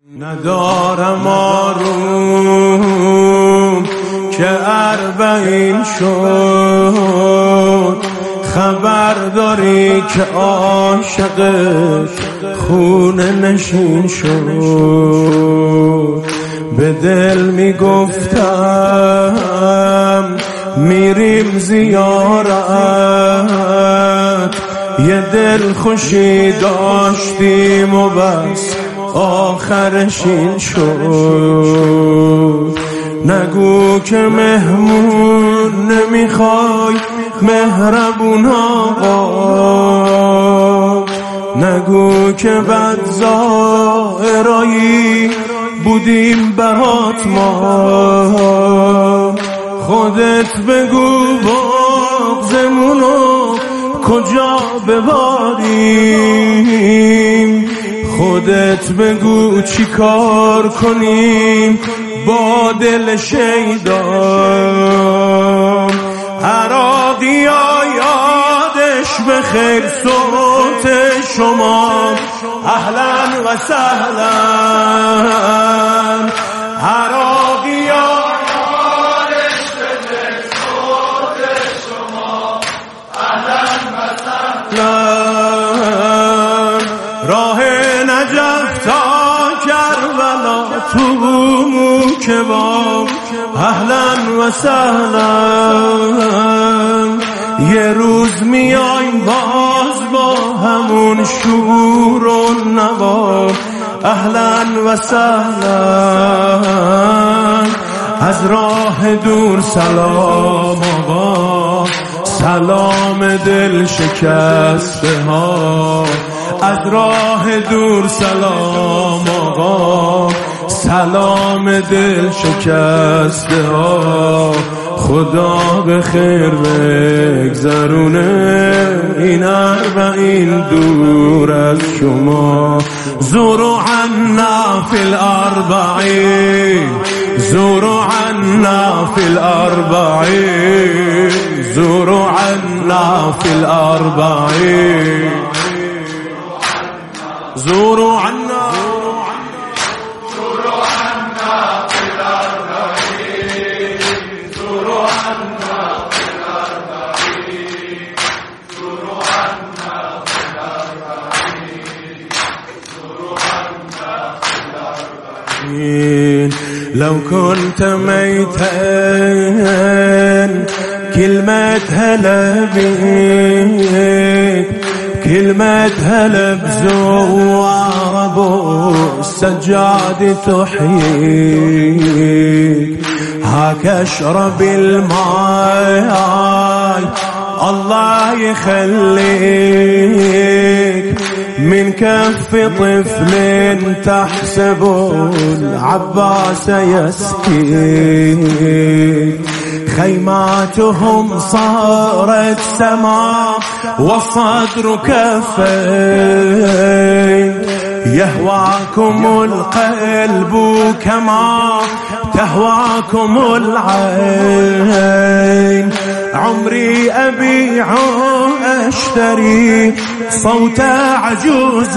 ندارم آروم که 40 شد، خبر داری که عاشق خونه نشین شد. به دل میگفتم میریم زیارت، یه دل خوشی داشتیم و بس آخرش این شد. نگو که مهمون نمیخوای مهربون آقا، نگو که بد ظاهرایی بودیم برات ما. خودت بگو بغضمونو کجا بباریم، خودت بگو چی کار کنیم با دل شیدا. عراقیا یادش بخیر صوت شما، اهلا و سهلا. عراقیا یادش بخیر صوت شما، اهلا و سهلا. راه نجف تا کربلا تو موکبا، اهلا و سهلا. یه روز میایم باز با همون شور و نوا، اهلا و سهلا. از راه دور سلام آقا، سلام دل شکسته ها. از راه دور سلام آقا، سلام دل شکسته ها. خدا به خیر بگذرونه این 40 دور از شما. زوروا عنا فی الاربعین، زوروا عنا فی الاربعین، زوروا عنا فی الاربعین، زوروا عنا لو كنت ميتا كلمة هلا بيك، كلمة هلا بزوار ابو السجاد تحييك. هاك اشرب الماء الله يخليك، من كف طفل تحسب العباس يسكيك. خيماتهم صارت سماء والصدر كفين، يهواكم القلب كما تهواكم العين. عمري أبيع أشتري صوت عجوز،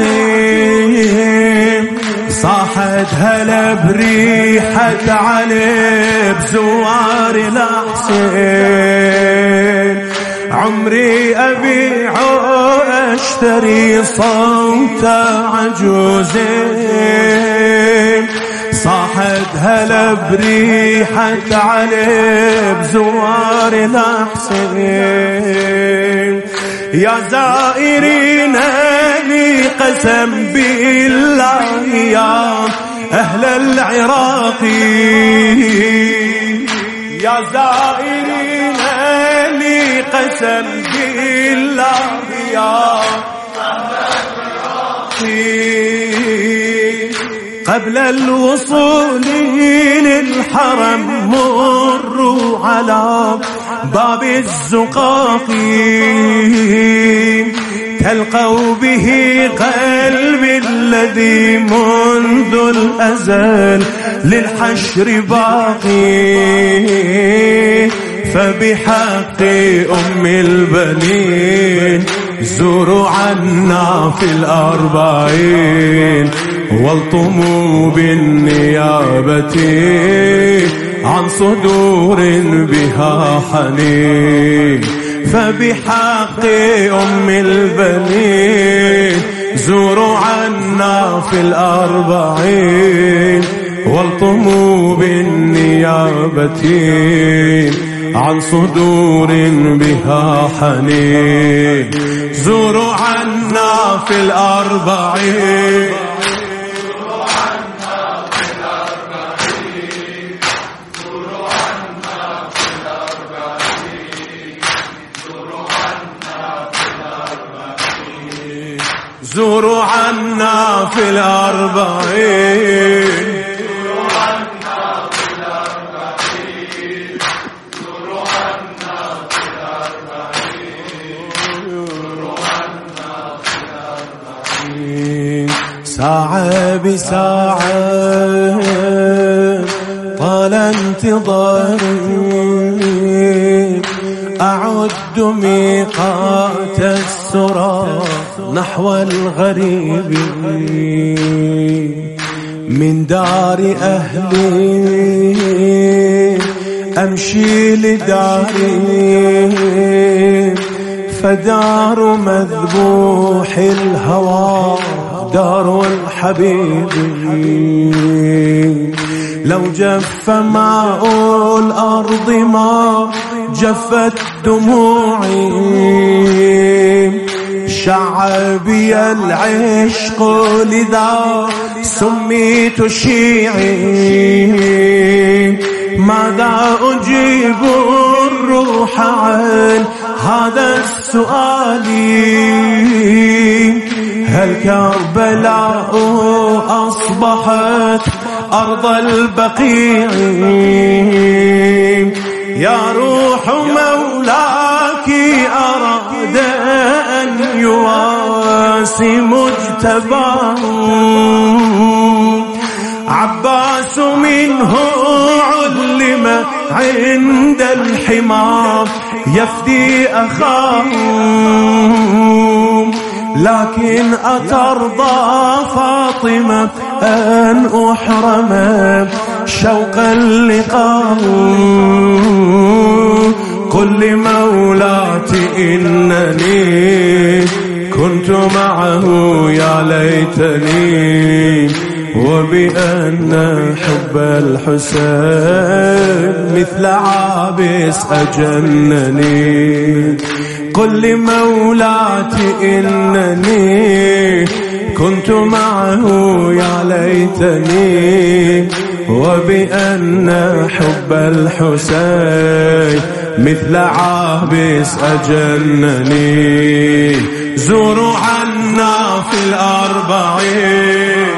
صاحت هلا بريحة علي بزوار الحسين. عمري أبيع أشتري صوت عجوز، صاحت هلا بريحة علي بزوار الحسين. يا زائرين لي قسم بالله يا أهل العراق، يا زائرين لي قسم بالله يا أهل العراق. قبل الوصول للحرم مروا على باب الزقاق، تلقوا به قلبي الذي منذ الأزل للحشر باقي. فبحق أم البنين زوروا عنا في الأربعين، والطموا بالنيابة عن صدور بها حنين. فبحق أم البنين زوروا عنا في الأربعين، والطموا بالنيابة عن صدور بها حنين. زوروا عنا في الأربعين، زوروا عنا في الأربعين، ساعة بساعة طال انتظاري، أعد ميقات السرى نحو الغريب من دار أهلي، أمشي لداري فدار مذبوح الهوى دار الحبيب. لو جف ماء الأرض ما جفت دموعي، شعبي العشق لذا سميت شيعي. ماذا أجيب الروح عن هذا السؤال؟ هل كربلاء أصبحت أرض البقيع؟ يا روح مولاك أراد أن يواسي مجتباه، عباس منه علم عند الحمار يفدي أخاه. لكن أترضى فاطمة أن أحرم شوق اللقاء؟ قل لمولاتي إنني كنت معه يا ليتني، وبأن حب الحسين مثل عابس أجنني. قل لمولاتي إنني كنت معه يا ليتني، وبأن حب الحسين مثل عابس أجنني. زوروا عنا في الأربعين،